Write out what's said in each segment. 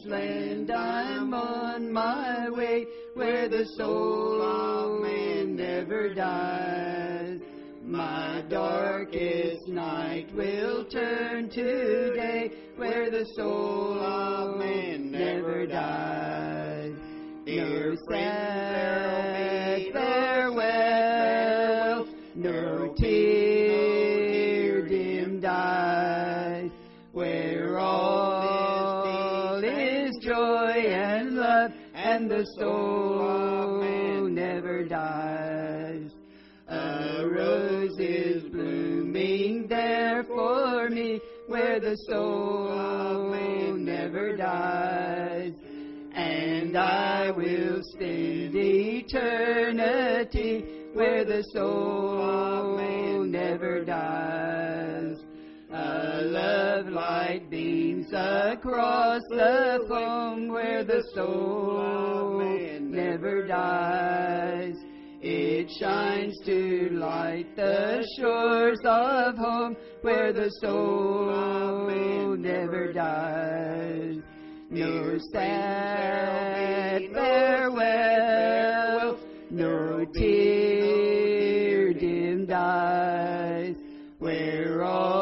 land. I'm on my way where the soul of man never dies. My darkest night will turn to day where the soul of man never dies. No sad farewell, no tear-dimmed eyes, where all is joy and love, and the soul of man never dies. A rose is blooming there for me, where the soul of man never dies. And I will spend eternity where the soul of man never dies. A love light beams across the foam where the soul of man never dies. It shines to light the shores of home where the soul of man never dies. No sad farewell, no tear-dimmed eyes, where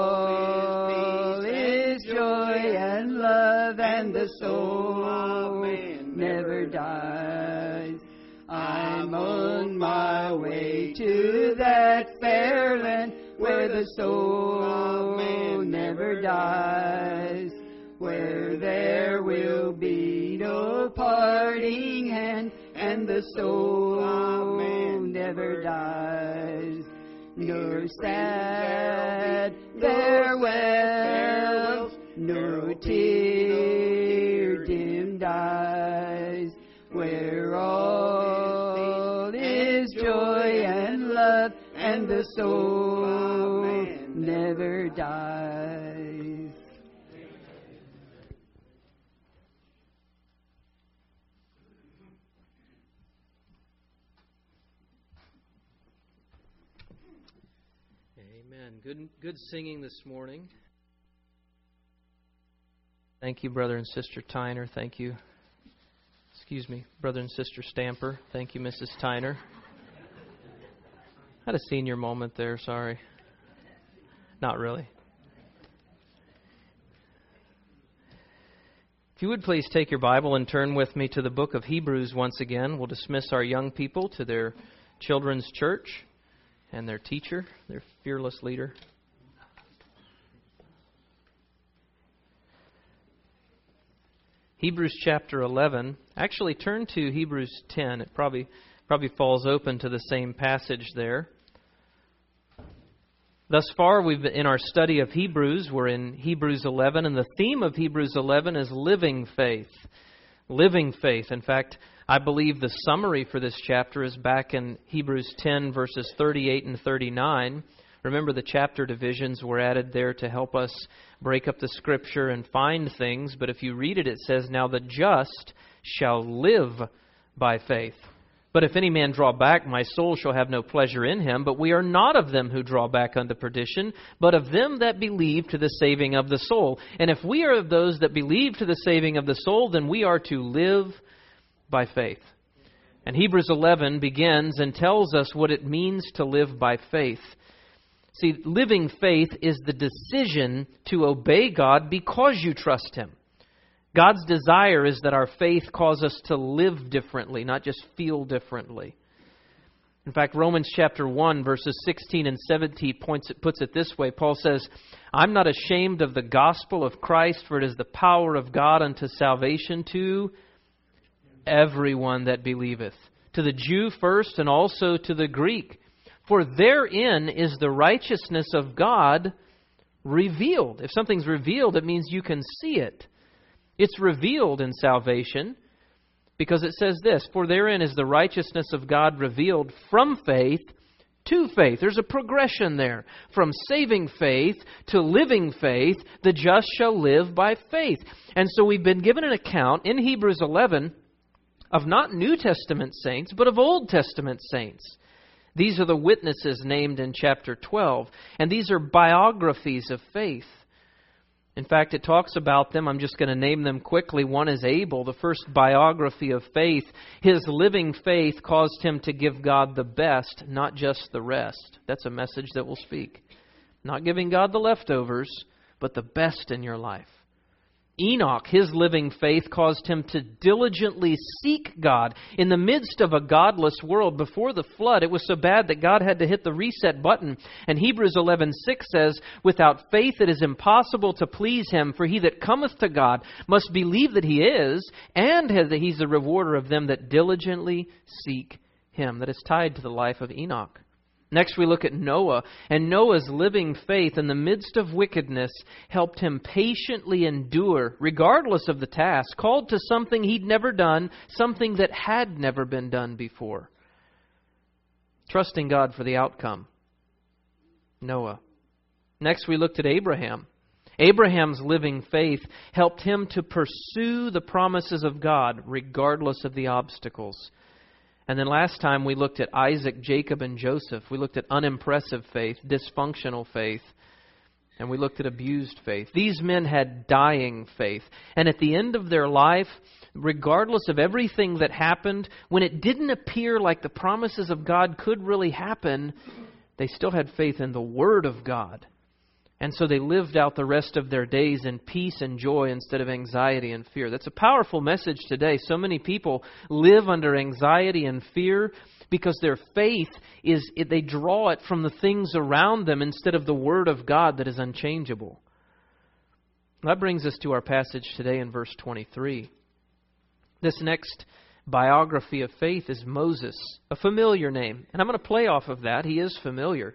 all is joy and love, and the soul of man never dies. I'm on my way to that fair land where the soul of man never dies, where there will be no parting hand, and the soul of man never dies. No sad farewell, no tear-dimmed eyes, where all is joy and love, and the soul never dies. Good singing this morning. Thank you, Brother and Sister Tyner. Thank you. Brother and Sister Stamper. Thank you, Mrs. Tyner. Had a senior moment there, sorry. Not really. If you would please take your Bible and turn with me to the book of Hebrews once again. We'll dismiss our young people to their children's church and their teacher, their fearless leader. Hebrews chapter 11. Actually, turn to Hebrews 10. It probably falls open to the same passage there. Thus far, we've been in our study of Hebrews. We're in Hebrews 11, and the theme of Hebrews 11 is living faith. Living faith. In fact, I believe the summary for this chapter is back in Hebrews 10, verses 38 and 39. Remember, the chapter divisions were added there to help us break up the Scripture and find things. But if you read it, it says, "Now the just shall live by faith. But if any man draw back, my soul shall have no pleasure in him. But we are not of them who draw back unto perdition, but of them that believe to the saving of the soul. And if we are of those that believe to the saving of the soul, then we are to live by faith." And Hebrews 11 begins and tells us what it means to live by faith. See, living faith is the decision to obey God because you trust Him. God's desire is that our faith cause us to live differently, not just feel differently. In fact, Romans chapter 1, verses 16 and 17 puts it this way. Paul says, "I'm not ashamed of the gospel of Christ, for it is the power of God unto salvation to everyone that believeth, to the Jew first and also to the Greek. For therein is the righteousness of God revealed." If something's revealed, it means you can see it. It's revealed in salvation because it says this, "For therein is the righteousness of God revealed from faith to faith." There's a progression there. From saving faith to living faith, the just shall live by faith. And so we've been given an account in Hebrews 11 of not New Testament saints, but of Old Testament saints. These are the witnesses named in chapter 12. And these are biographies of faith. In fact, it talks about them. I'm just going to name them quickly. One is Abel, the first biography of faith. His living faith caused him to give God the best, not just the rest. That's a message that we'll speak. Not giving God the leftovers, but the best in your life. Enoch, his living faith caused him to diligently seek God in the midst of a godless world. Before the flood, it was so bad that God had to hit the reset button. And Hebrews 11:6 says, "Without faith it is impossible to please Him, for he that cometh to God must believe that He is, and that He's the rewarder of them that diligently seek Him." That is tied to the life of Enoch. Next we look at Noah, and Noah's living faith in the midst of wickedness helped him patiently endure, regardless of the task, called to something he'd never done, something that had never been done before. Trusting God for the outcome. Noah. Next we looked at Abraham. Abraham's living faith helped him to pursue the promises of God, regardless of the obstacles. And then last time we looked at Isaac, Jacob, and Joseph. We looked at unimpressive faith, dysfunctional faith, and we looked at abused faith. These men had dying faith. And at the end of their life, regardless of everything that happened, when it didn't appear like the promises of God could really happen, they still had faith in the Word of God. And so they lived out the rest of their days in peace and joy instead of anxiety and fear. That's a powerful message today. So many people live under anxiety and fear because their faith they draw it from the things around them instead of the Word of God that is unchangeable. That brings us to our passage today in verse 23. This next biography of faith is Moses, a familiar name. And I'm going to play off of that. He is familiar.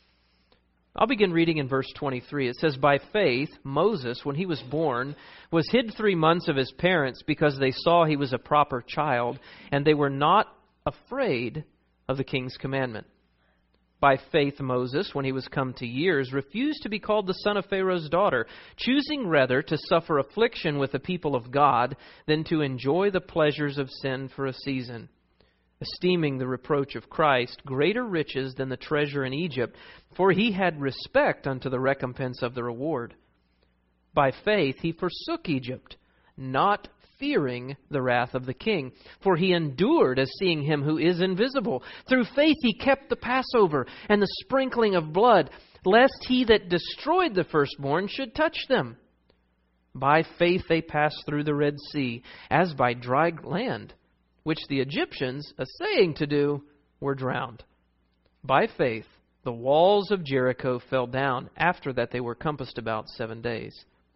I'll begin reading in verse 23. It says, "By faith, Moses, when he was born, was hid 3 months of his parents because they saw he was a proper child, and they were not afraid of the king's commandment. By faith, Moses, when he was come to years, refused to be called the son of Pharaoh's daughter, choosing rather to suffer affliction with the people of God than to enjoy the pleasures of sin for a season, esteeming the reproach of Christ greater riches than the treasure in Egypt, for he had respect unto the recompense of the reward. By faith he forsook Egypt, not fearing the wrath of the king, for he endured as seeing him who is invisible. Through faith he kept the Passover and the sprinkling of blood, lest he that destroyed the firstborn should touch them. By faith they passed through the Red Sea, as by dry land, which the Egyptians, essaying to do, were drowned. By faith, the walls of Jericho fell down. After that, they were compassed about 7 days."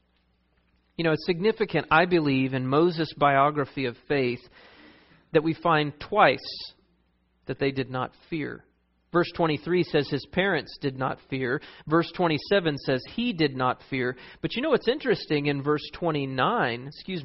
You know, it's significant, I believe, in Moses' biography of faith that we find twice that they did not fear. Verse 23 says his parents did not fear. Verse 27 says he did not fear. But you know what's interesting in verse 28,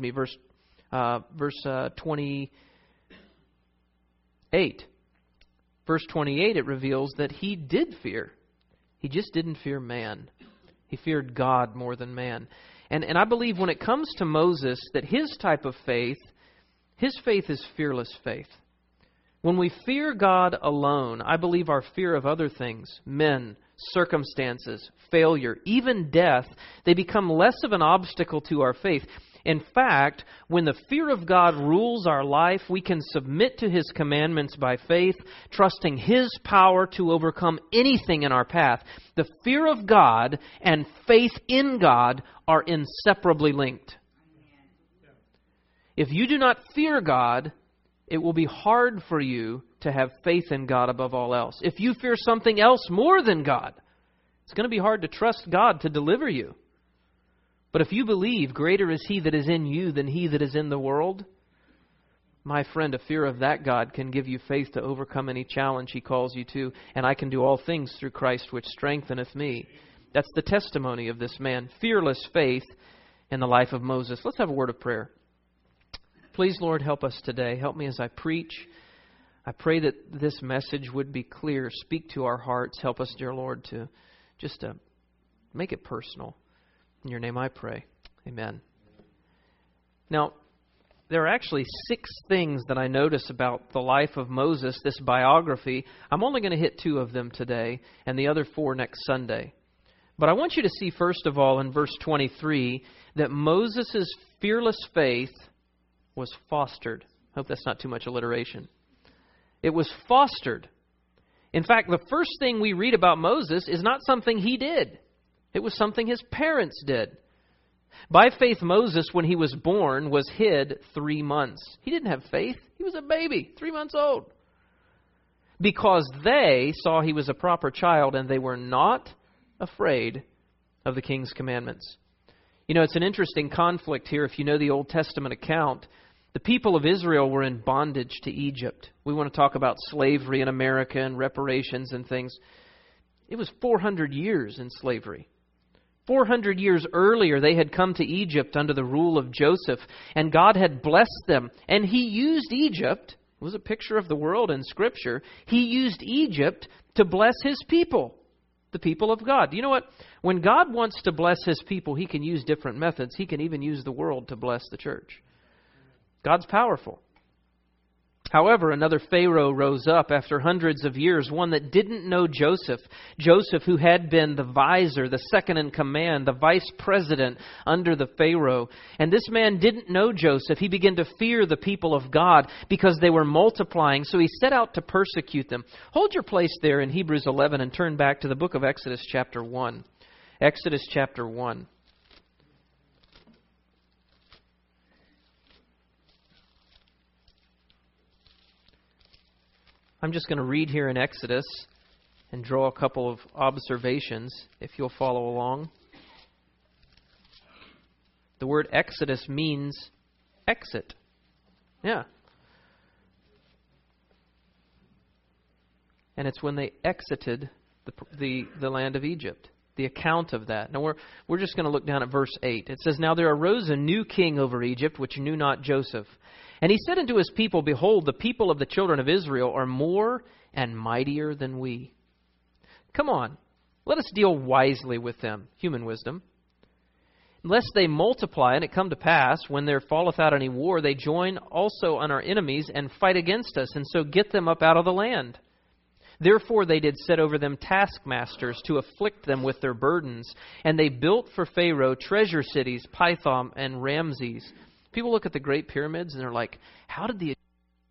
Verse 28, it reveals that he did fear. He just didn't fear man. He feared God more than man. And I believe when it comes to Moses, that his type of faith, his faith is fearless faith. When we fear God alone, I believe our fear of other things, men, circumstances, failure, even death, they become less of an obstacle to our faith. In fact, when the fear of God rules our life, we can submit to His commandments by faith, trusting His power to overcome anything in our path. The fear of God and faith in God are inseparably linked. If you do not fear God, it will be hard for you to have faith in God above all else. If you fear something else more than God, it's going to be hard to trust God to deliver you. But if you believe greater is He that is in you than he that is in the world, my friend, a fear of that God can give you faith to overcome any challenge He calls you to. And I can do all things through Christ which strengtheneth me. That's the testimony of this man. Fearless faith in the life of Moses. Let's have a word of prayer. Please, Lord, help us today. Help me as I preach. I pray that this message would be clear. Speak to our hearts. Help us, dear Lord, to just make it personal. In your name I pray. Amen. Now, there are actually 6 things that I notice about the life of Moses, this biography. I'm only going to hit 2 of them today, and the other 4 next Sunday. But I want you to see, first of all, in verse 23, that Moses' fearless faith was fostered. I hope that's not too much alliteration. It was fostered. In fact, the first thing we read about Moses is not something he did. It was something his parents did. By faith, Moses, when he was born, was hid 3 months. He didn't have faith. He was a baby, 3 months old. Because they saw he was a proper child and they were not afraid of the king's commandments. You know, it's an interesting conflict here. If you know the Old Testament account, the people of Israel were in bondage to Egypt. We want to talk about slavery in America and reparations and things. It was 400 years in slavery. 400 years earlier, they had come to Egypt under the rule of Joseph, and God had blessed them. And He used Egypt, it was a picture of the world in Scripture, He used Egypt to bless His people, the people of God. You know what? When God wants to bless His people, He can use different methods. He can even use the world to bless the church. God's powerful. However, another Pharaoh rose up after hundreds of years, one that didn't know Joseph. Joseph, who had been the vizier, the second in command, the vice president under the Pharaoh. And this man didn't know Joseph. He began to fear the people of God because they were multiplying, so he set out to persecute them. Hold your place there in Hebrews 11 and turn back to the book of Exodus chapter 1. Exodus chapter 1. I'm just going to read here in Exodus and draw a couple of observations, if you'll follow along. The word Exodus means exit. Yeah. And it's when they exited the land of Egypt. The account of that. Now we're just going to look down at verse 8. It says, "Now there arose a new king over Egypt, which knew not Joseph. And he said unto his people, Behold, the people of the children of Israel are more and mightier than we. Come on, let us deal wisely with them." Human wisdom. "Lest they multiply, and it come to pass, when there falleth out any war, they join also on our enemies, and fight against us, and so get them up out of the land. Therefore they did set over them taskmasters to afflict them with their burdens. And they built for Pharaoh treasure cities, Pithom and Ramses." People look at the Great Pyramids and they're like, how did the...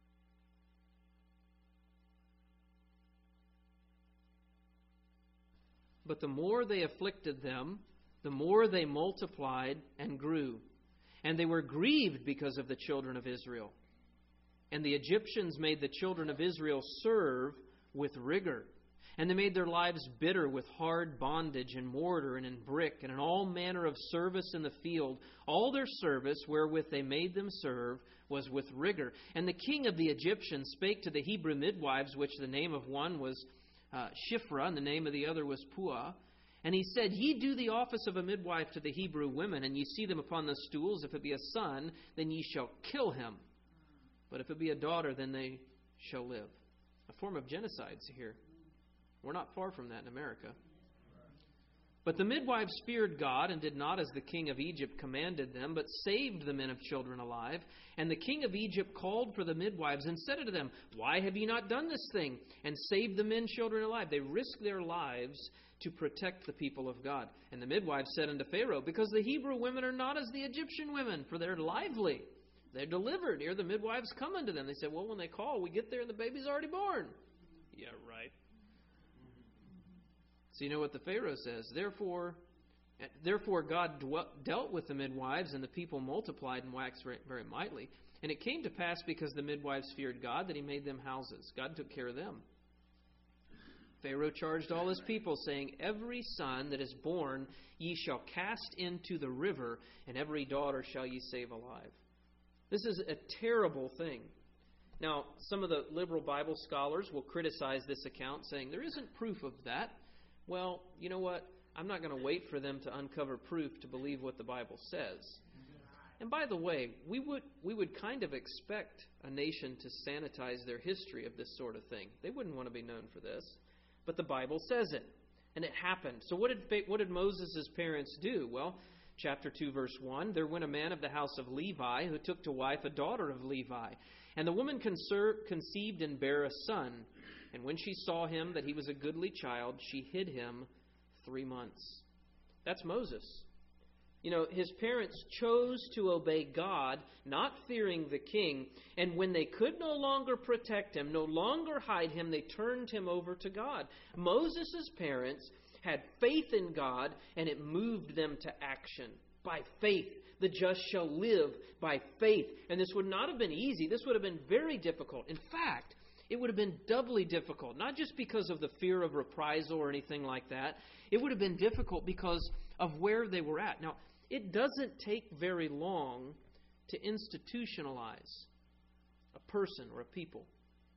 But the more they afflicted them, the more they multiplied and grew. And they were grieved because of the children of Israel. And the Egyptians made the children of Israel serve with rigor. And they made their lives bitter with hard bondage in mortar and in brick and in all manner of service in the field. All their service wherewith they made them serve was with rigor. And the king of the Egyptians spake to the Hebrew midwives, which the name of one was Shiphrah, and the name of the other was Puah. And he said, Ye do the office of a midwife to the Hebrew women, and ye see them upon the stools. If it be a son, then ye shall kill him. But if it be a daughter, then they shall live. A form of genocide here. We're not far from that in America. But the midwives feared God and did not as the king of Egypt commanded them, but saved the men of children alive. And the king of Egypt called for the midwives and said unto them, Why have ye not done this thing? And saved the men children alive. They risked their lives to protect the people of God. And the midwives said unto Pharaoh, Because the Hebrew women are not as the Egyptian women, for they're lively. They're delivered. Here the midwives come unto them. They said, Well, when they call, we get there and the baby's already born. Yeah, right. So you know what the Pharaoh says. Therefore God dealt with the midwives, and the people multiplied and waxed very, very mightily. And it came to pass, because the midwives feared God, that He made them houses. God took care of them. Pharaoh charged all his people, saying, Every son that is born ye shall cast into the river, and every daughter shall ye save alive. This is a terrible thing. Now, some of the liberal Bible scholars will criticize this account, saying there isn't proof of that. Well, you know what? I'm not going to wait for them to uncover proof to believe what the Bible says. And by the way, we would kind of expect a nation to sanitize their history of this sort of thing. They wouldn't want to be known for this. But the Bible says it. And it happened. So what did Moses' parents do? Well, chapter 2, verse 1, there went a man of the house of Levi who took to wife a daughter of Levi. And the woman conceived and bare a son. And when she saw him, that he was a goodly child, she hid him 3 months. That's Moses. You know, his parents chose to obey God, not fearing the king. And when they could no longer protect him, no longer hide him, they turned him over to God. Moses' parents had faith in God, and it moved them to action. By faith, the just shall live by faith. And this would not have been easy. This would have been very difficult. In fact, it would have been doubly difficult, not just because of the fear of reprisal or anything like that. It would have been difficult because of where they were at. Now, it doesn't take very long to institutionalize a person or a people.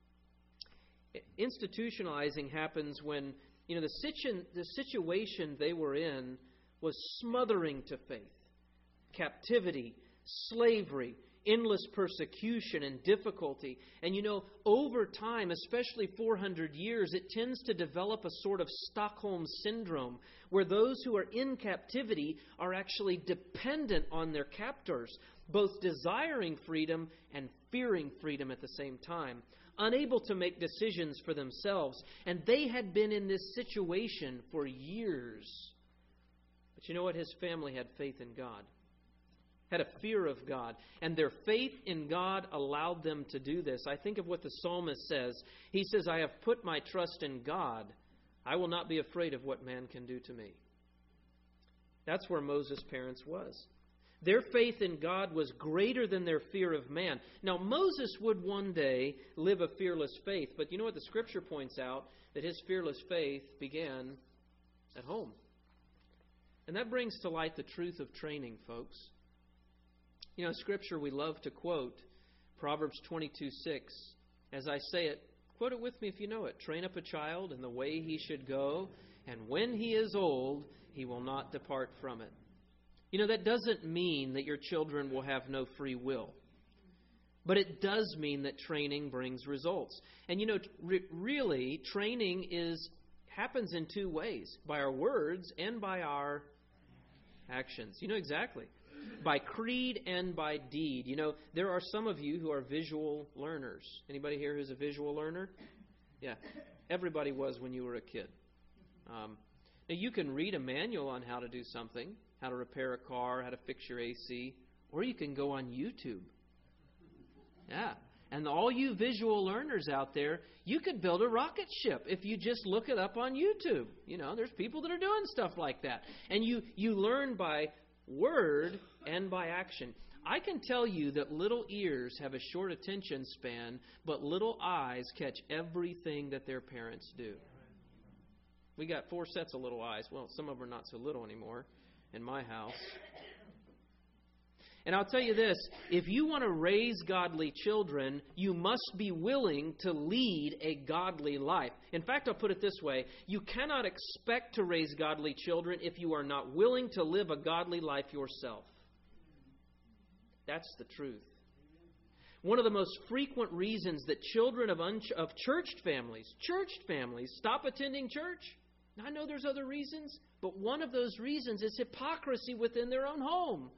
Institutionalizing happens when, the situation they were in was smothering to faith. Captivity, slavery, endless persecution and difficulty. And over time, especially 400 years, it tends to develop a sort of Stockholm syndrome where those who are in captivity are actually dependent on their captors, both desiring freedom and fearing freedom at the same time, unable to make decisions for themselves. And they had been in this situation for years. But you know what? His family had faith in God, had a fear of God, and their faith in God allowed them to do this. I think of what the psalmist says. He says, I have put my trust in God. I will not be afraid of what man can do to me. That's where Moses' parents was. Their faith in God was greater than their fear of man. Now, Moses would one day live a fearless faith, but you know what the Scripture points out? That his fearless faith began at home. And that brings to light the truth of training, folks. Scripture we love to quote, Proverbs 22:6. As I say it, quote it with me if you know it. Train up a child in the way he should go, and when he is old, he will not depart from it. That doesn't mean that your children will have no free will. But it does mean that training brings results. And really, training happens in two ways. By our words and by our actions. Exactly. By creed and by deed. There are some of you who are visual learners. Anybody here who's a visual learner? Yeah. Everybody was when you were a kid. Now, you can read a manual on how to do something, how to repair a car, how to fix your AC, or you can go on YouTube. Yeah. And all you visual learners out there, you could build a rocket ship if you just look it up on YouTube. There's people that are doing stuff like that. And you learn by word and by action. I can tell you that little ears have a short attention span, but little eyes catch everything that their parents do. We got 4 sets of little eyes. Well, some of them are not so little anymore in my house. And I'll tell you this, if you want to raise godly children, you must be willing to lead a godly life. In fact, I'll put it this way, you cannot expect to raise godly children if you are not willing to live a godly life yourself. That's the truth. One of the most frequent reasons that children of churched families stop attending church. Now, I know there's other reasons, but one of those reasons is hypocrisy within their own home.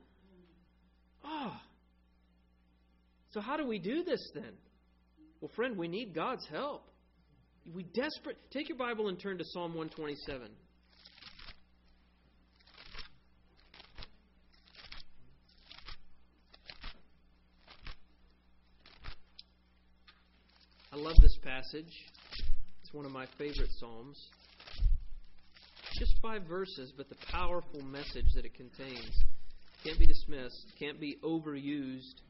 So how do we do this then? Well, friend, we need God's help. Take your Bible and turn to Psalm 127. I love this passage. It's one of my favorite Psalms. Just 5 verses, but the powerful message that it contains. Can't be dismissed. Can't be overused.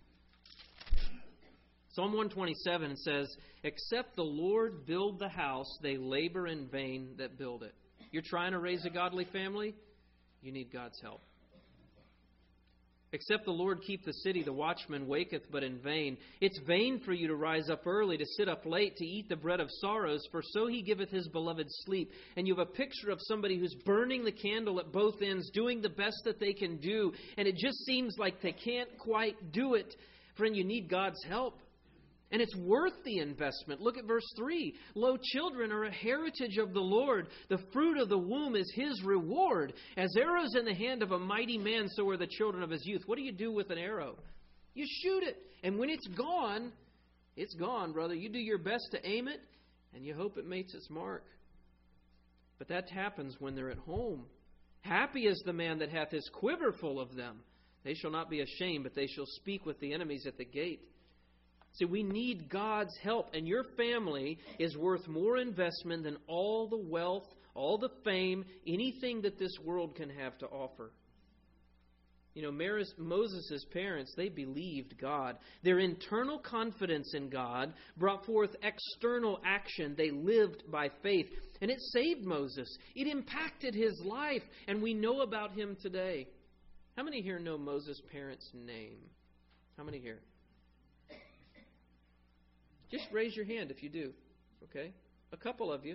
Psalm 127 says, except the Lord build the house, they labor in vain that build it. You're trying to raise a godly family? You need God's help. Except the Lord keep the city, the watchman waketh but in vain. It's vain for you to rise up early, to sit up late, to eat the bread of sorrows, for so he giveth his beloved sleep. And you have a picture of somebody who's burning the candle at both ends, doing the best that they can do, and it just seems like they can't quite do it. Friend, you need God's help. And it's worth the investment. Look at verse 3. Lo, children are a heritage of the Lord. The fruit of the womb is his reward. As arrows in the hand of a mighty man, so are the children of his youth. What do you do with an arrow? You shoot it. And when it's gone, brother. You do your best to aim it, and you hope it makes its mark. But that happens when they're at home. Happy is the man that hath his quiver full of them. They shall not be ashamed, but they shall speak with the enemies at the gate. See, we need God's help, and your family is worth more investment than all the wealth, all the fame, anything that this world can have to offer. You know, Moses' parents, they believed God. Their internal confidence in God brought forth external action. They lived by faith. And it saved Moses. It impacted his life. And we know about him today. How many here know Moses' parents' name? How many here? Just raise your hand if you do. Okay? A couple of you.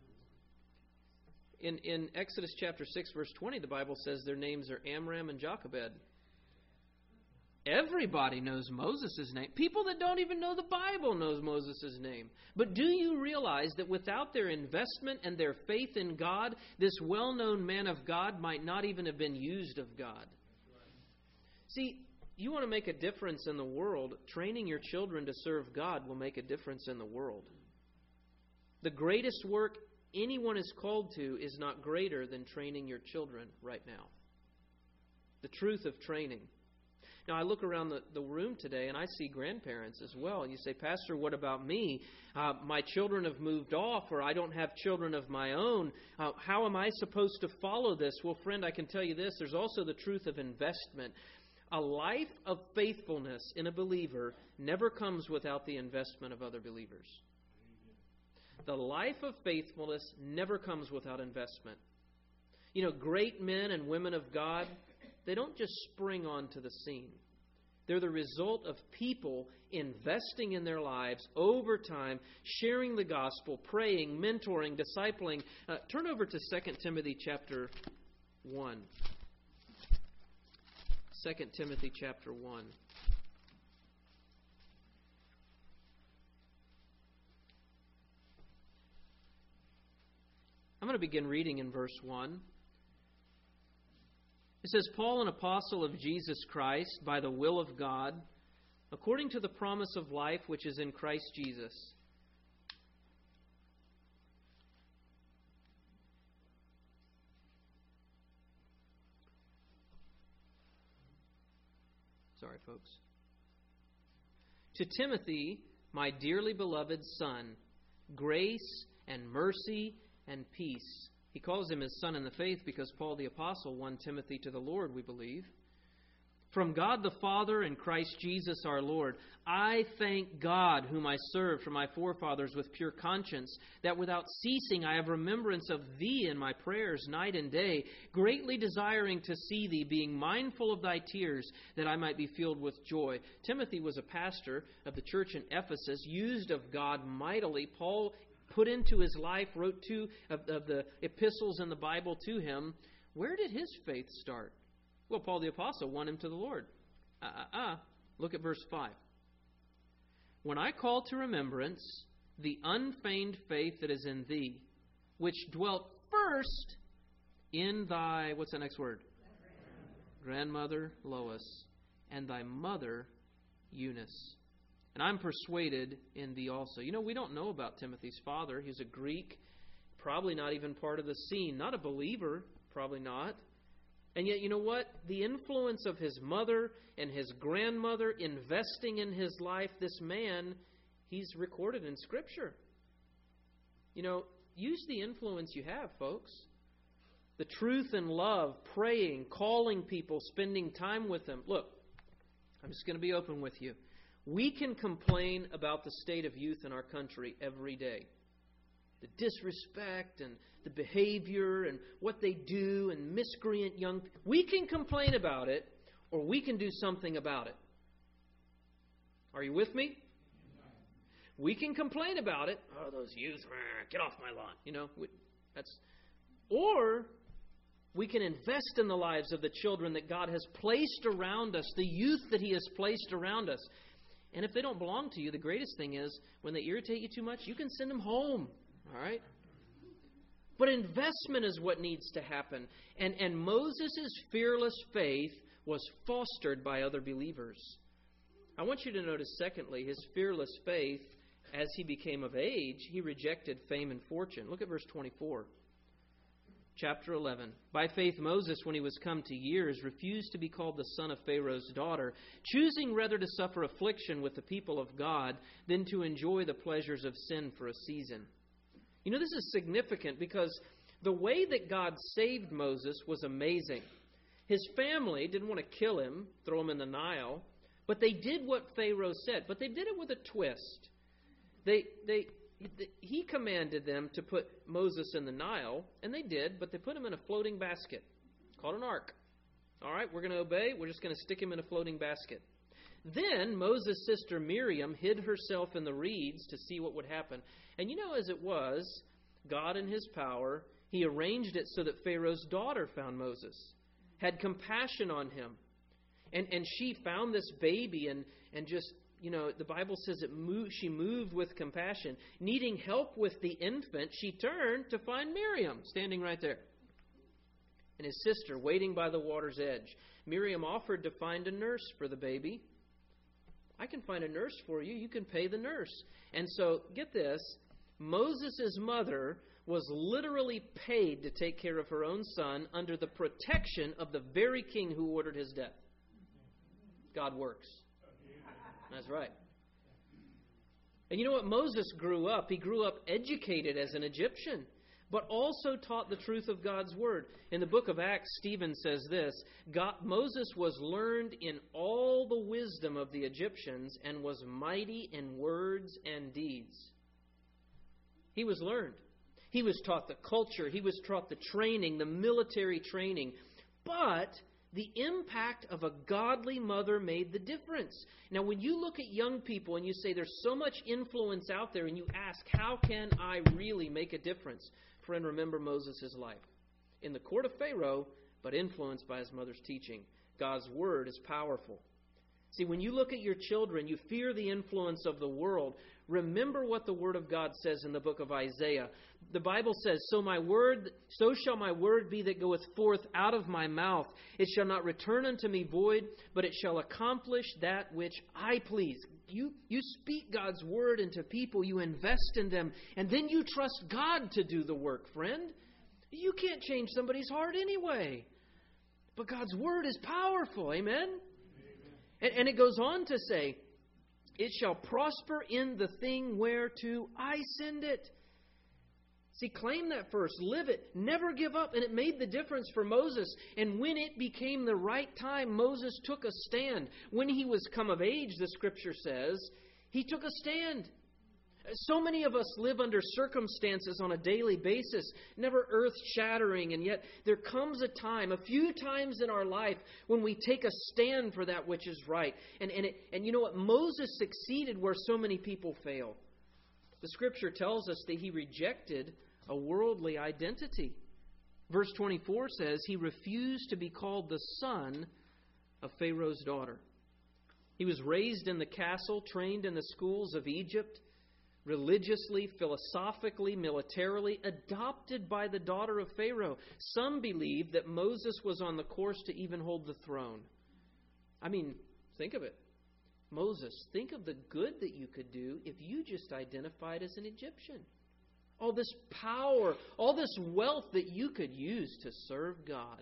In Exodus chapter 6, verse 20, the Bible says their names are Amram and Jochebed. Everybody knows Moses' name. People that don't even know the Bible knows Moses' name. But do you realize that without their investment and their faith in God, this well-known man of God might not even have been used of God? See, you want to make a difference in the world, training your children to serve God will make a difference in the world. The greatest work anyone is called to is not greater than training your children right now. The truth of training. Now, I look around the room today and I see grandparents as well. And you say, Pastor, what about me? My children have moved off, or I don't have children of my own. How am I supposed to follow this? Well, friend, I can tell you this. There's also the truth of investment. A life of faithfulness in a believer never comes without the investment of other believers. The life of faithfulness never comes without investment. You know, great men and women of God, they don't just spring onto the scene. They're the result of people investing in their lives over time, sharing the gospel, praying, mentoring, discipling. Turn over to 2 Timothy chapter 1. 2 Timothy chapter 1. I'm going to begin reading in verse 1. It says, Paul, an apostle of Jesus Christ, by the will of God, according to the promise of life which is in Christ Jesus. Sorry, folks. To Timothy, my dearly beloved son, grace and mercy and peace. He calls him his son in the faith because Paul the apostle won Timothy to the Lord, we believe. From God the Father and Christ Jesus our Lord, I thank God whom I served from my forefathers with pure conscience, that without ceasing I have remembrance of thee in my prayers night and day, greatly desiring to see thee, being mindful of thy tears, that I might be filled with joy. Timothy was a pastor of the church in Ephesus, used of God mightily. Paul put into his life, wrote two of the epistles in the Bible to him. Where did his faith start? Well, Paul the apostle won him to the Lord. Look at verse 5. When I call to remembrance the unfeigned faith that is in thee, which dwelt first in thy, what's the next word? Grandmother Lois, and thy mother Eunice. And I'm persuaded in thee also. You know, we don't know about Timothy's father. He's a Greek, probably not even part of the scene. Not a believer, probably not. And yet, you know what? The influence of his mother and his grandmother investing in his life, this man, he's recorded in Scripture. You know, use the influence you have, folks. The truth and love, praying, calling people, spending time with them. Look, I'm just going to be open with you. We can complain about the state of youth in our country every day. The disrespect and the behavior and what they do and miscreant young people. We can complain about it, or we can do something about it. Are you with me? We can complain about it. Oh, those youth, get off my lawn. You know, or we can invest in the lives of the children that God has placed around us, the youth that He has placed around us. And if they don't belong to you, the greatest thing is, when they irritate you too much, you can send them home. All right? But investment is what needs to happen. And Moses' fearless faith was fostered by other believers. I want you to notice, secondly, his fearless faith, as he became of age, he rejected fame and fortune. Look at verse 24. chapter 11. By faith, Moses, when he was come to years, refused to be called the son of Pharaoh's daughter, choosing rather to suffer affliction with the people of God than to enjoy the pleasures of sin for a season. You know, this is significant because the way that God saved Moses was amazing. His family didn't want to kill him, throw him in the Nile, but they did what Pharaoh said. But they did it with a twist. He commanded them to put Moses in the Nile, and they did, but they put him in a floating basket. It's called an ark. All right, we're going to obey. We're just going to stick him in a floating basket. Then Moses' sister Miriam hid herself in the reeds to see what would happen. And you know, as it was, God in His power, He arranged it so that Pharaoh's daughter found Moses, had compassion on him. And she found this baby and just, you know, the Bible says she moved with compassion. Needing help with the infant, she turned to find Miriam standing right there, and his sister waiting by the water's edge. Miriam offered to find a nurse for the baby. I can find a nurse for you. You can pay the nurse. And so, get this, Moses' mother was literally paid to take care of her own son under the protection of the very king who ordered his death. God works. That's right. And you know what? Moses grew up. He grew up educated as an Egyptian, but also taught the truth of God's Word. In the book of Acts, Stephen says this, Moses was learned in all the wisdom of the Egyptians and was mighty in words and deeds. He was learned. He was taught the culture. He was taught the training, the military training. But the impact of a godly mother made the difference. Now, when you look at young people and you say there's so much influence out there and you ask, how can I really make a difference? Friend, remember Moses' life. In the court of Pharaoh, but influenced by his mother's teaching. God's Word is powerful. See, when you look at your children, you fear the influence of the world. Remember what the Word of God says in the book of Isaiah. The Bible says, so shall my word be that goeth forth out of my mouth. It shall not return unto me void, but it shall accomplish that which I please. You speak God's Word into people, you invest in them, and then you trust God to do the work, friend. You can't change somebody's heart anyway. But God's Word is powerful, amen? And it goes on to say, it shall prosper in the thing whereto I send it. See, claim that first. Live it. Never give up. And it made the difference for Moses. And when it became the right time, Moses took a stand. When he was come of age, the Scripture says, he took a stand. So many of us live under circumstances on a daily basis, never earth-shattering, and yet there comes a time, a few times in our life, when we take a stand for that which is right. And you know what? Moses succeeded where so many people fail. The Scripture tells us that he rejected a worldly identity. Verse 24 says, he refused to be called the son of Pharaoh's daughter. He was raised in the castle, trained in the schools of Egypt, religiously, philosophically, militarily, adopted by the daughter of Pharaoh. Some believe that Moses was on the course to even hold the throne. I mean, think of it. Moses, think of the good that you could do if you just identified as an Egyptian. All this power, all this wealth that you could use to serve God.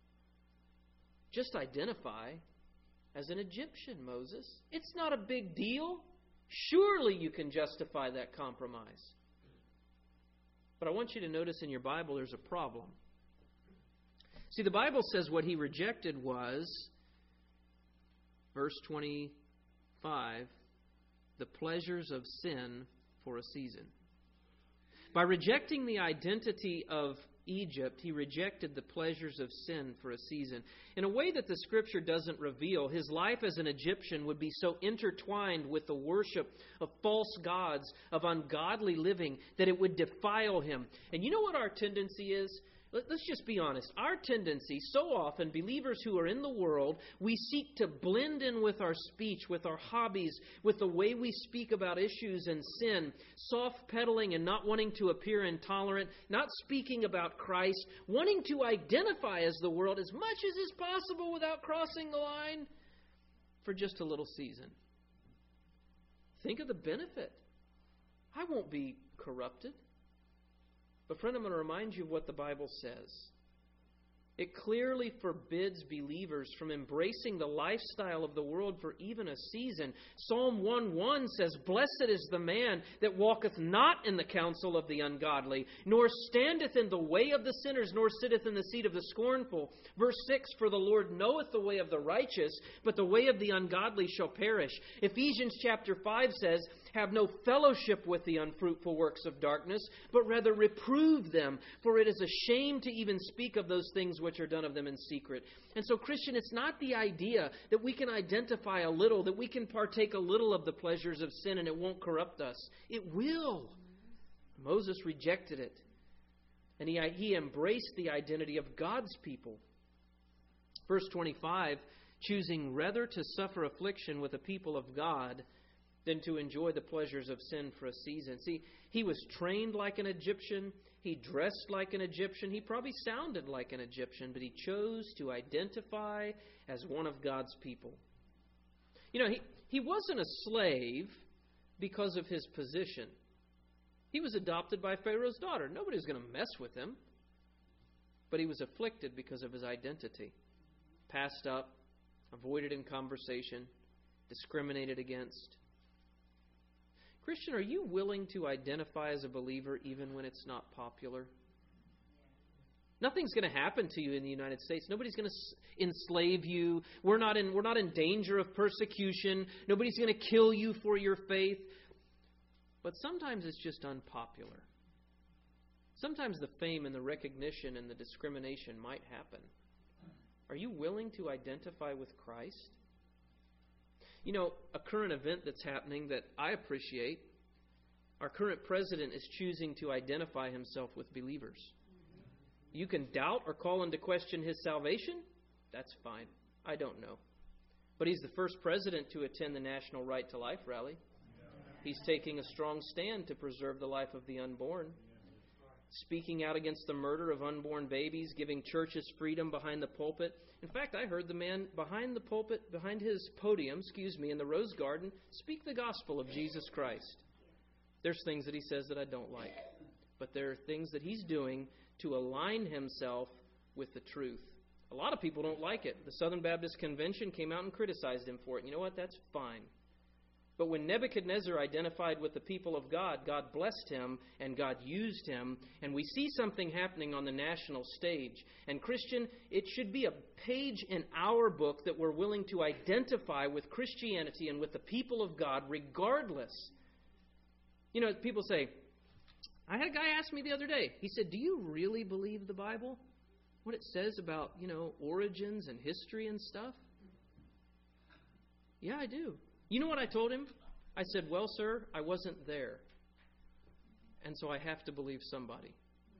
Just identify as an Egyptian, Moses. It's not a big deal. Surely you can justify that compromise. But I want you to notice in your Bible there's a problem. See, the Bible says what he rejected was, verse 25, the pleasures of sin for a season. By rejecting the identity of Egypt, he rejected the pleasures of sin for a season. In a way that the Scripture doesn't reveal, his life as an Egyptian would be so intertwined with the worship of false gods, of ungodly living, that it would defile him. And you know what our tendency is? Let's just be honest. Our tendency, so often, believers who are in the world, we seek to blend in with our speech, with our hobbies, with the way we speak about issues and sin, soft-pedaling and not wanting to appear intolerant, not speaking about Christ, wanting to identify as the world as much as is possible without crossing the line for just a little season. Think of the benefit. I won't be corrupted. But friend, I'm going to remind you of what the Bible says. It clearly forbids believers from embracing the lifestyle of the world for even a season. Psalm 1:1 says, "Blessed is the man that walketh not in the counsel of the ungodly, nor standeth in the way of the sinners, nor sitteth in the seat of the scornful." Verse 6, "For the Lord knoweth the way of the righteous, but the way of the ungodly shall perish." Ephesians chapter 5 says, "Have no fellowship with the unfruitful works of darkness, but rather reprove them, for it is a shame to even speak of those things which are done of them in secret." And so, Christian, it's not the idea that we can identify a little, that we can partake a little of the pleasures of sin and it won't corrupt us. It will. Moses rejected it. And he embraced the identity of God's people. Verse 25, "Choosing rather to suffer affliction with the people of God than to enjoy the pleasures of sin for a season." See, he was trained like an Egyptian. He dressed like an Egyptian. He probably sounded like an Egyptian, but he chose to identify as one of God's people. You know, he wasn't a slave because of his position. He was adopted by Pharaoh's daughter. Nobody was going to mess with him. But he was afflicted because of his identity. Passed up, avoided in conversation, discriminated against. Christian, are you willing to identify as a believer even when it's not popular? Nothing's going to happen to you in the United States. Nobody's going to enslave you. We're not in danger of persecution. Nobody's going to kill you for your faith. But sometimes it's just unpopular. Sometimes the fame and the recognition and the discrimination might happen. Are you willing to identify with Christ? You know, a current event that's happening that I appreciate, our current president is choosing to identify himself with believers. You can doubt or call into question his salvation. That's fine. I don't know. But he's the first president to attend the National Right to Life rally. He's taking a strong stand to preserve the life of the unborn. Speaking out against the murder of unborn babies, giving churches freedom behind the pulpit. In fact, I heard the man behind the pulpit, behind his podium, in the Rose Garden, speak the gospel of Jesus Christ. There's things that he says that I don't like, but there are things that he's doing to align himself with the truth. A lot of people don't like it. The Southern Baptist Convention came out and criticized him for it. You know what? That's fine. But when Nebuchadnezzar identified with the people of God, God blessed him and God used him. And we see something happening on the national stage. And Christian, it should be a page in our book that we're willing to identify with Christianity and with the people of God regardless. You know, people say, I had a guy ask me the other day, he said, "Do you really believe the Bible? What it says about, origins and history and stuff?" Yeah, I do. You know what I told him? I said, "Well, sir, I wasn't there. And so I have to believe somebody."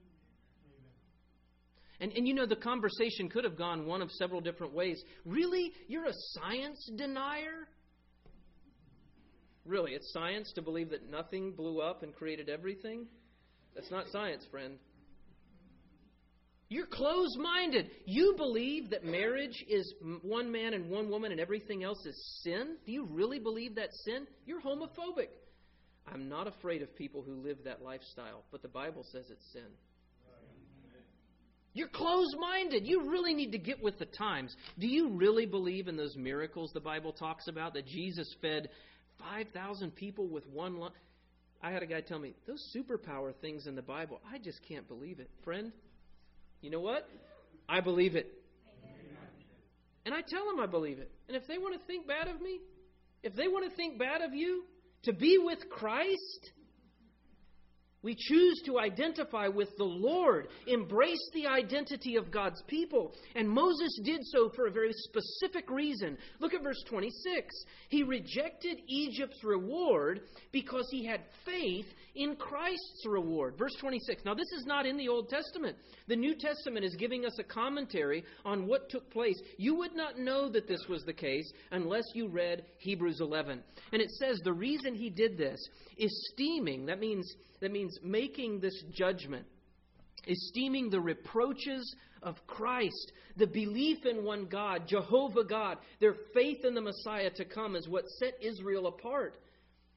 And the conversation could have gone one of several different ways. Really? You're a science denier? Really, it's science to believe that nothing blew up and created everything? That's not science, friend. You're closed-minded. You believe that marriage is one man and one woman and everything else is sin? Do you really believe that's sin? You're homophobic. I'm not afraid of people who live that lifestyle, but the Bible says it's sin. You're closed-minded. You really need to get with the times. Do you really believe in those miracles the Bible talks about, that Jesus fed 5,000 people with one lunch? I had a guy tell me, those superpower things in the Bible, I just can't believe it. Friend, you know what? I believe it. And I tell them I believe it. And if they want to think bad of me, if they want to think bad of you, to be with Christ, we choose to identify with the Lord, embrace the identity of God's people. And Moses did so for a very specific reason. Look at verse 26. He rejected Egypt's reward because he had faith in Christ's reward. Verse 26. Now, this is not in the Old Testament. The New Testament is giving us a commentary on what took place. You would not know that this was the case unless you read Hebrews 11. And it says the reason he did this, esteeming, that means making this judgment, esteeming the reproaches of Christ, the belief in one God, Jehovah God, their faith in the Messiah to come is what set Israel apart.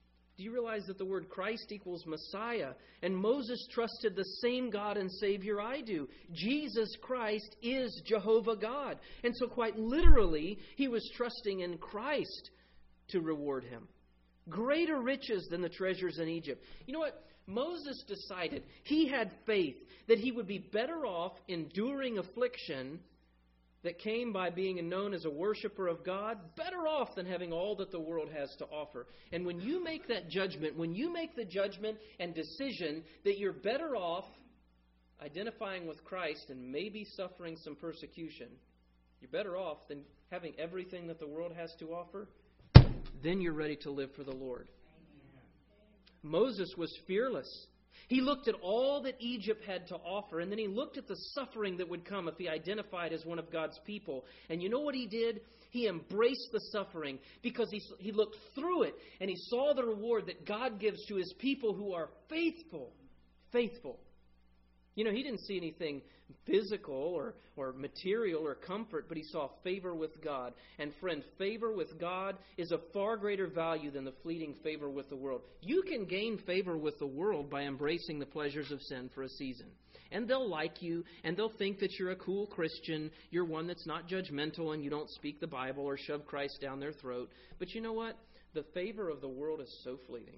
Do you realize that the word Christ equals Messiah? And Moses trusted the same God and Savior I do. Jesus Christ is Jehovah God. And so quite literally, he was trusting in Christ to reward him. Greater riches than the treasures in Egypt. You know what? Moses decided, he had faith that he would be better off enduring affliction that came by being known as a worshiper of God, better off than having all that the world has to offer. And when you make that judgment, when you make the judgment and decision that you're better off identifying with Christ and maybe suffering some persecution, you're better off than having everything that the world has to offer, then you're ready to live for the Lord. Moses was fearless. He looked at all that Egypt had to offer, and then he looked at the suffering that would come if he identified as one of God's people. And you know what he did? He embraced the suffering because he looked through it, and he saw the reward that God gives to his people who are faithful. Faithful. You know, he didn't see anything physical or material or comfort, but he saw favor with God. And friend, favor with God is of far greater value than the fleeting favor with the world. You can gain favor with the world by embracing the pleasures of sin for a season. And they'll like you, and they'll think that you're a cool Christian, you're one that's not judgmental, and you don't speak the Bible or shove Christ down their throat. But you know what? The favor of the world is so fleeting.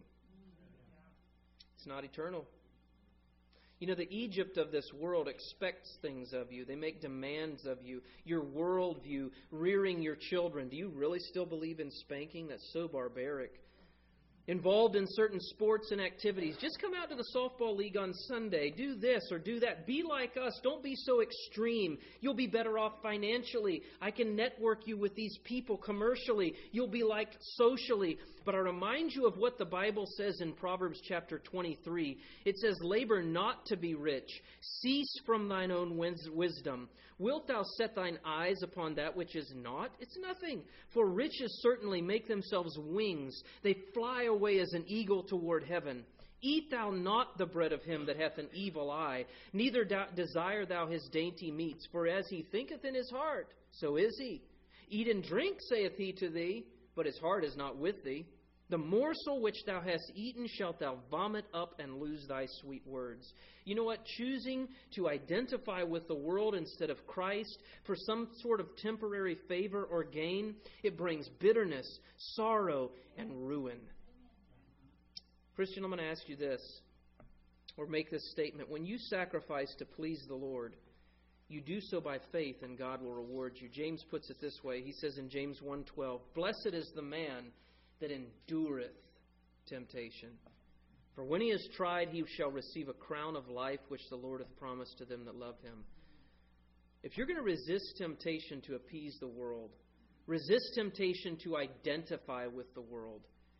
It's not eternal. You know, the Egypt of this world expects things of you. They make demands of you. Your worldview, rearing your children. Do you really still believe in spanking? That's so barbaric. Involved in certain sports and activities. Just come out to the softball league on Sunday. Do this or do that. Be like us. Don't be so extreme. You'll be better off financially. I can network you with these people commercially. You'll be liked socially. But I remind you of what the Bible says in Proverbs chapter 23. It says, labor not to be rich. Cease from thine own wisdom. Wilt thou set thine eyes upon that which is not? It's nothing. For riches certainly make themselves wings. They fly away as an eagle toward heaven. Eat thou not the bread of him that hath an evil eye, neither desire thou his dainty meats. For as he thinketh in his heart, so is he. Eat and drink, saith he to thee, but his heart is not with thee. The morsel which thou hast eaten shalt thou vomit up and lose thy sweet words. You know what? Choosing to identify with the world instead of Christ for some sort of temporary favor or gain, it brings bitterness, sorrow, and ruin. Christian, I'm going to ask you this, or make this statement. When you sacrifice to please the Lord, you do so by faith, and God will reward you. James puts it this way. He says in James 1:12, blessed is the man that endureth temptation. For when he is tried, he shall receive a crown of life, which the Lord hath promised to them that love him. If you're going to resist temptation to appease the world, resist temptation to identify with the world,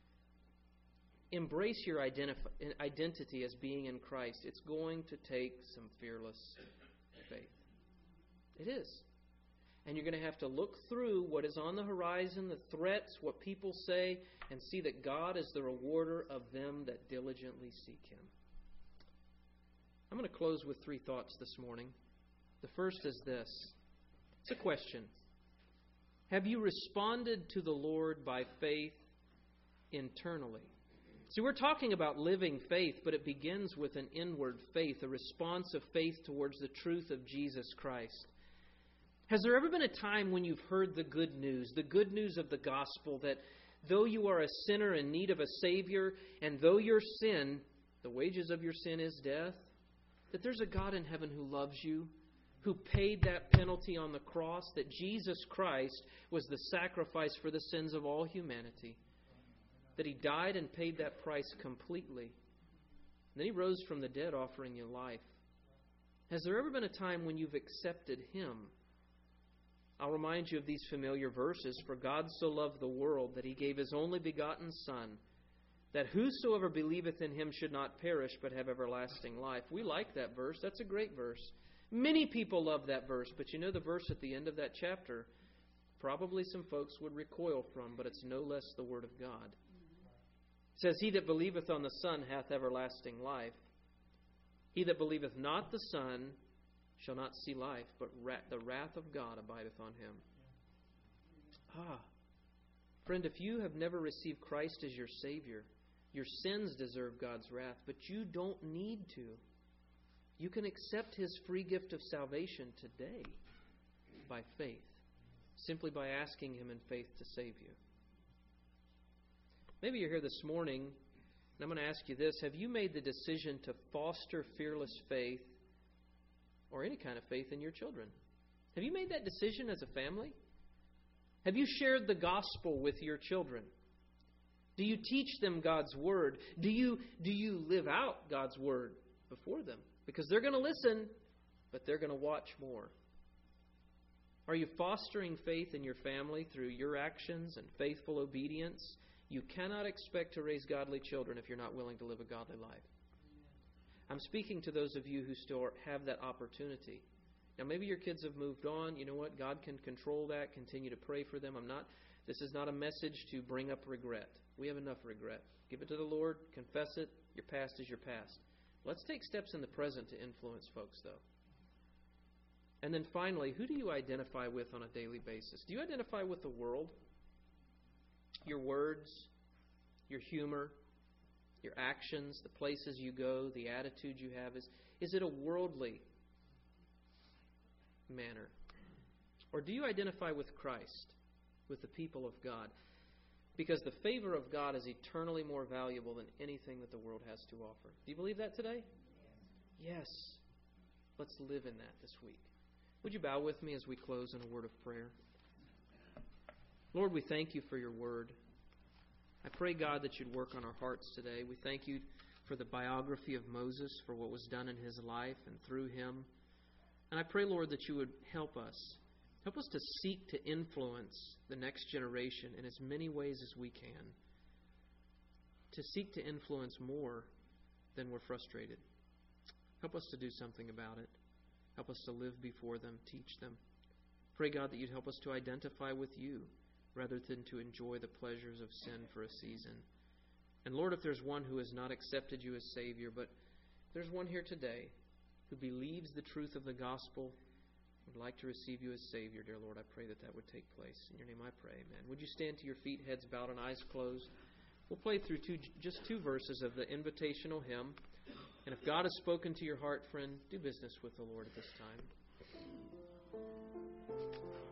embrace your identity as being in Christ. It's going to take some fearless faith. It is. And you're going to have to look through what is on the horizon, the threats, what people say, and see that God is the rewarder of them that diligently seek him. I'm going to close with 3 thoughts this morning. The first is this. It's a question. Have you responded to the Lord by faith internally? See, we're talking about living faith, but it begins with an inward faith, a response of faith towards the truth of Jesus Christ. Has there ever been a time when you've heard the good news of the gospel, that though you are a sinner in need of a Savior, and though your sin, the wages of your sin is death, that there's a God in heaven who loves you, who paid that penalty on the cross, that Jesus Christ was the sacrifice for the sins of all humanity, that he died and paid that price completely. And then he rose from the dead offering you life. Has there ever been a time when you've accepted him? I'll remind you of these familiar verses. For God so loved the world that he gave his only begotten Son, that whosoever believeth in him should not perish but have everlasting life. We like that verse. That's a great verse. Many people love that verse. But you know the verse at the end of that chapter, probably some folks would recoil from, but it's no less the Word of God. It says, he that believeth on the Son hath everlasting life. He that believeth not the Son shall not see life, but the wrath of God abideth on him. Friend, if you have never received Christ as your Savior, Your sins deserve God's wrath, but you don't need to. You can accept His free gift of salvation today by faith, simply by asking Him in faith to save you. Maybe you're here this morning, and I'm going to ask you this. Have you made the decision to foster fearless faith or any kind of faith in your children? Have you made that decision as a family? Have you shared the gospel with your children? Do you teach them God's Word? Do you live out God's Word before them? Because they're going to listen, but they're going to watch more. Are you fostering faith in your family through your actions and faithful obedience? You cannot expect to raise godly children if you're not willing to live a godly life. I'm speaking to those of you who still have that opportunity. Now, maybe your kids have moved on. You know what? God can control that. Continue to pray for them. This is not a message to bring up regret. We have enough regret. Give it to the Lord. Confess it. Your past is your past. Let's take steps in the present to influence folks, though. And then finally, who do you identify with on a daily basis? Do you identify with the world? Your words, your humor, your actions, the places you go, the attitude you have. Is it a worldly manner? Or do you identify with Christ, with the people of God? Because the favor of God is eternally more valuable than anything that the world has to offer. Do you believe that today? Yes. Let's live in that this week. Would you bow with me as we close in a word of prayer? Lord, we thank you for your word. I pray, God, that you'd work on our hearts today. We thank you for the biography of Moses, for what was done in his life and through him. And I pray, Lord, that you would help us. Help us to seek to influence the next generation in as many ways as we can. To seek to influence more than we're frustrated. Help us to do something about it. Help us to live before them, teach them. Pray, God, that you'd help us to identify with you rather than to enjoy the pleasures of sin for a season. And Lord, if there's one who has not accepted you as Savior, but there's one here today who believes the truth of the gospel, would like to receive you as Savior, dear Lord, I pray that that would take place. In your name I pray, amen. Would you stand to your feet, heads bowed and eyes closed? We'll play through just two verses of the invitational hymn. And if God has spoken to your heart, friend, do business with the Lord at this time.